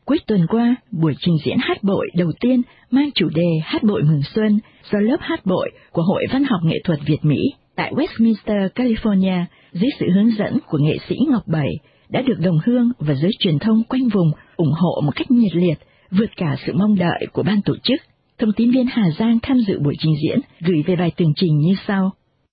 Cuối tuần qua, buổi trình diễn hát bội đầu tiên mang chủ đề Hát bội mừng xuân do lớp hát bội của Hội Văn học Nghệ thuật Việt Mỹ tại Westminster, California dưới sự hướng dẫn của nghệ sĩ Ngọc Bảy đã được đồng hương và giới truyền thông quanh vùng ủng hộ một cách nhiệt liệt, vượt cả sự mong đợi của ban tổ chức. Thông tín viên Hà Giang tham dự buổi trình diễn gửi về bài tường trình như sau.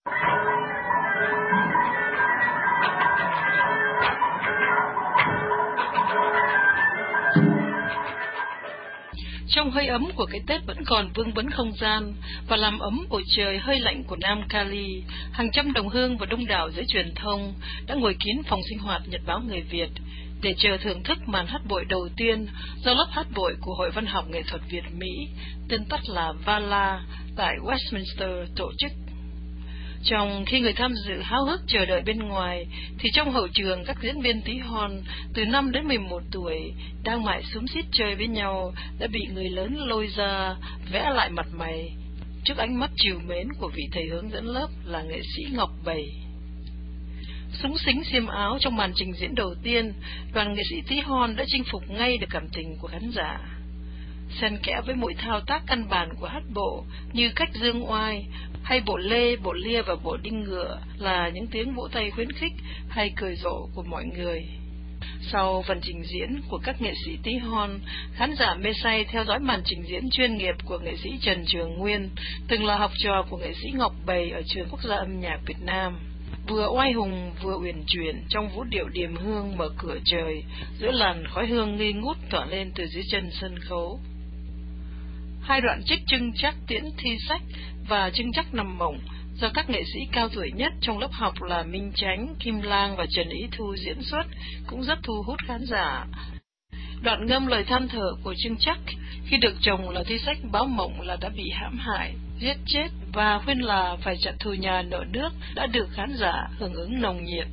Trong hơi ấm của cái Tết vẫn còn vương vấn không gian và làm ấm bầu trời hơi lạnh của Nam Cali, hàng trăm đồng hương và đông đảo giới truyền thông đã ngồi kín phòng sinh hoạt Nhật báo Người Việt để chờ thưởng thức màn hát bội đầu tiên do lớp hát bội của Hội Văn học Nghệ thuật Việt Mỹ, tên tắt là VALA, tại Westminster tổ chức. Trong khi người tham dự háo hức chờ đợi bên ngoài, thì trong hậu trường các diễn viên tí hon từ 5 đến 11 tuổi đang mải xúm xít chơi với nhau đã bị người lớn lôi ra, vẽ lại mặt mày trước ánh mắt trìu mến của vị thầy hướng dẫn lớp là nghệ sĩ Ngọc Bảy. Súng xính xiêm áo trong màn trình diễn đầu tiên, đoàn nghệ sĩ tí hon đã chinh phục ngay được cảm tình của khán giả. Xen kẽ với mỗi thao tác căn bản của hát bộ như cách dương oai, hay bộ lê, bộ lia và bộ đinh ngựa là những tiếng vỗ tay khuyến khích hay cười rộ của mọi người. Sau phần trình diễn của các nghệ sĩ tí hon, khán giả mê say theo dõi màn trình diễn chuyên nghiệp của nghệ sĩ Trần Trường Nguyên, từng là học trò của nghệ sĩ Ngọc Bảy ở Trường Quốc gia Âm nhạc Việt Nam. Vừa oai hùng vừa uyển chuyển trong vũ điệu điềm hương mở cửa trời, giữa làn khói hương nghi ngút tỏa lên từ dưới chân sân khấu. Hai đoạn trích trưng chắc tiễn thi sách và trưng chắc nằm mộng do các nghệ sĩ cao tuổi nhất trong lớp học là Minh Chánh, Kim Lang và Trần Ý Thu diễn xuất cũng rất thu hút khán giả. Đoạn ngâm lời than thở của Trưng Chắc khi được chồng là thi sách báo mộng là đã bị hãm hại, giết chết và khuyên là phải trả thù nhà nợ nước đã được khán giả hưởng ứng nồng nhiệt.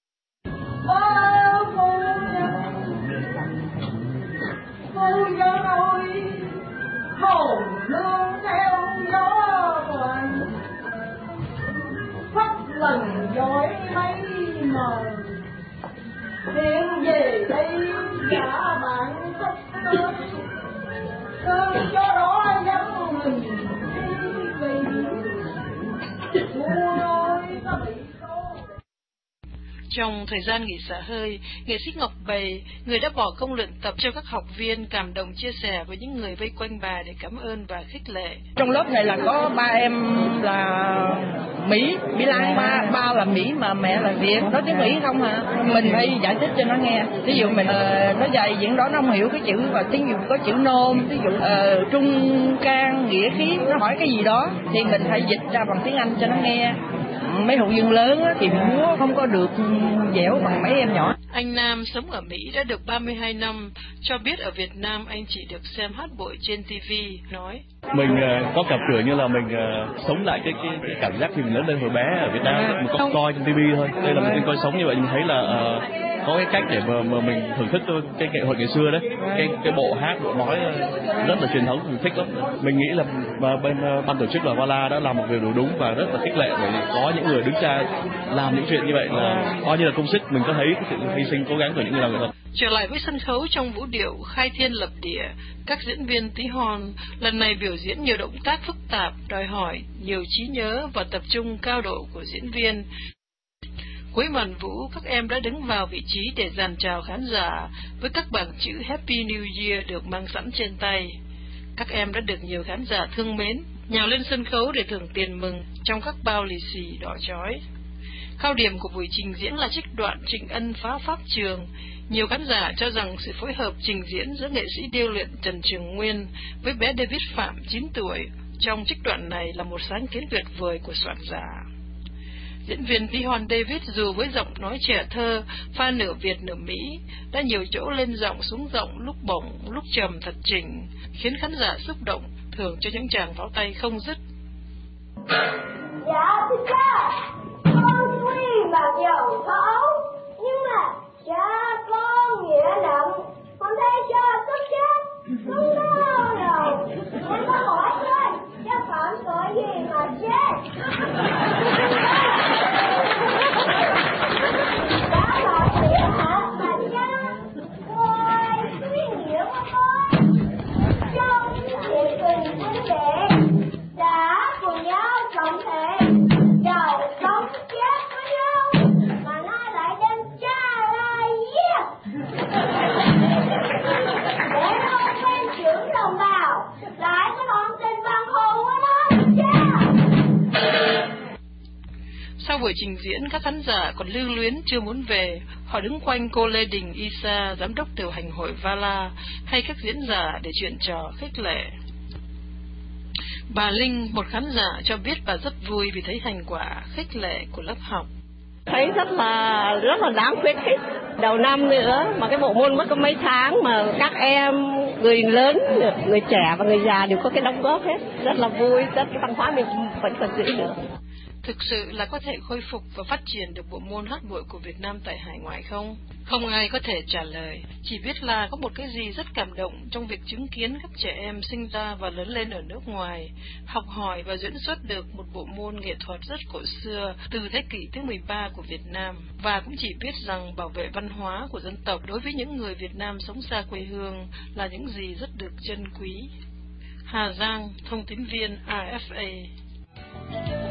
hồn lương theo gió tuần phất lần dõi mây mờ hiện về đây cả bạn sắp tới cơn gió đó vắng mình đi vì buồn ơi ta bị Trong thời gian nghỉ xả hơi, nghệ sĩ Ngọc Bảy, người đã bỏ công luyện tập cho các học viên, cảm động chia sẻ với những người vây quanh bà để cảm ơn và khích lệ. Trong lớp này là có ba em là Mỹ Lan, ba là Mỹ mà mẹ là Việt. Nói tiếng Mỹ không hả? Mình phải giải thích cho nó nghe. Ví dụ mình nó dạy diễn đó nó không hiểu cái chữ, và tiếng dụ có chữ nôm, ví dụ trung can nghĩa khí, nó hỏi cái gì đó thì mình phải dịch ra bằng tiếng Anh cho nó nghe. Mấy hội viên lớn thì múa không có được dẻo bằng mấy em nhỏ. Anh Nam sống ở Mỹ đã được 32 năm, cho biết ở Việt Nam anh chỉ được xem hát bội trên TV, nói: Mình có cảm tưởng như là mình sống lại cái cảm giác khi mình lớn lên hồi bé ở Việt Nam, mình có coi trên TV thôi. Đây là mình coi sống như vậy, mình thấy là có cái cách để mà mình thưởng thức cái nghệ thuật ngày xưa đấy, cái bộ hát bộ nói rất là truyền thống, mình thích lắm. Mình nghĩ là bên ban tổ chức là VALA đã làm một việc đúng và rất là khích lệ, bởi vì có những người đứng ra làm những chuyện như vậy là coi như là công sức. Mình có thấy cái sự hy sinh cố gắng của những người làm nghệ thuật. Trở lại với sân khấu trong vũ điệu khai thiên lập địa, các diễn viên tí hon lần này biểu diễn nhiều động tác phức tạp, đòi hỏi nhiều trí nhớ và tập trung cao độ của diễn viên. Cuối màn vũ, các em đã đứng vào vị trí để dàn chào khán giả với các bảng chữ Happy New Year được mang sẵn trên tay. Các em đã được nhiều khán giả thương mến nhào lên sân khấu để thưởng tiền mừng trong các bao lì xì đỏ chói. Cao điểm của buổi trình diễn là trích đoạn Trịnh Ân phá pháp trường. Nhiều khán giả cho rằng sự phối hợp trình diễn giữa nghệ sĩ điêu luyện Trần Trường Nguyên với bé David Phạm 9 tuổi trong trích đoạn này là một sáng kiến tuyệt vời của soạn giả. Diễn viên tí hon David dù với giọng nói trẻ thơ, pha nửa Việt nửa Mỹ, đã nhiều chỗ lên giọng xuống giọng, lúc bổng, lúc trầm thật chỉnh, khiến khán giả xúc động, thưởng cho những tràng pháo tay không dứt. Dạ thưa cha, con tuy mặc dầu thấu, nhưng mà cha con nghĩa nặng, con thấy cha tức chết, không đau đầu. Em có hỏi thôi, cha phạm tội gì mà chết? Đã bảo nghĩa hả mà cha? Ôi, suy nghĩa Trong nhiệt tình huynh đệ đã cùng nhau cộng thể đầu sống chết với nhau, mà nay lại đem cha ra giết để không quen trưởng đồng bào, lại có đoạn tình bằng hồn của nó cha. Sau buổi trình diễn, các khán giả còn lưu luyến chưa muốn về. Họ đứng quanh cô Lê Đình Isa, giám đốc điều hành hội Vala, hay các diễn giả để chuyện trò khích lệ. Bà Linh, một khán giả, cho biết bà rất vui vì thấy thành quả khích lệ của lớp học. Thấy rất là đáng khuyến khích. Đầu năm nữa mà cái bộ môn mất có mấy tháng mà các em, người lớn, người trẻ và người già đều có cái đóng góp hết. Rất là vui, rất cái văn hóa mình vẫn còn giữ được. Thực sự là có thể khôi phục và phát triển được bộ môn hát bội của Việt Nam tại hải ngoại không? Không ai có thể trả lời, chỉ biết là có một cái gì rất cảm động trong việc chứng kiến các trẻ em sinh ra và lớn lên ở nước ngoài, học hỏi và diễn xuất được một bộ môn nghệ thuật rất cổ xưa từ thế kỷ thứ 13 của Việt Nam, và cũng chỉ biết rằng bảo vệ văn hóa của dân tộc đối với những người Việt Nam sống xa quê hương là những gì rất được trân quý. Hà Giang, thông tín viên RFA.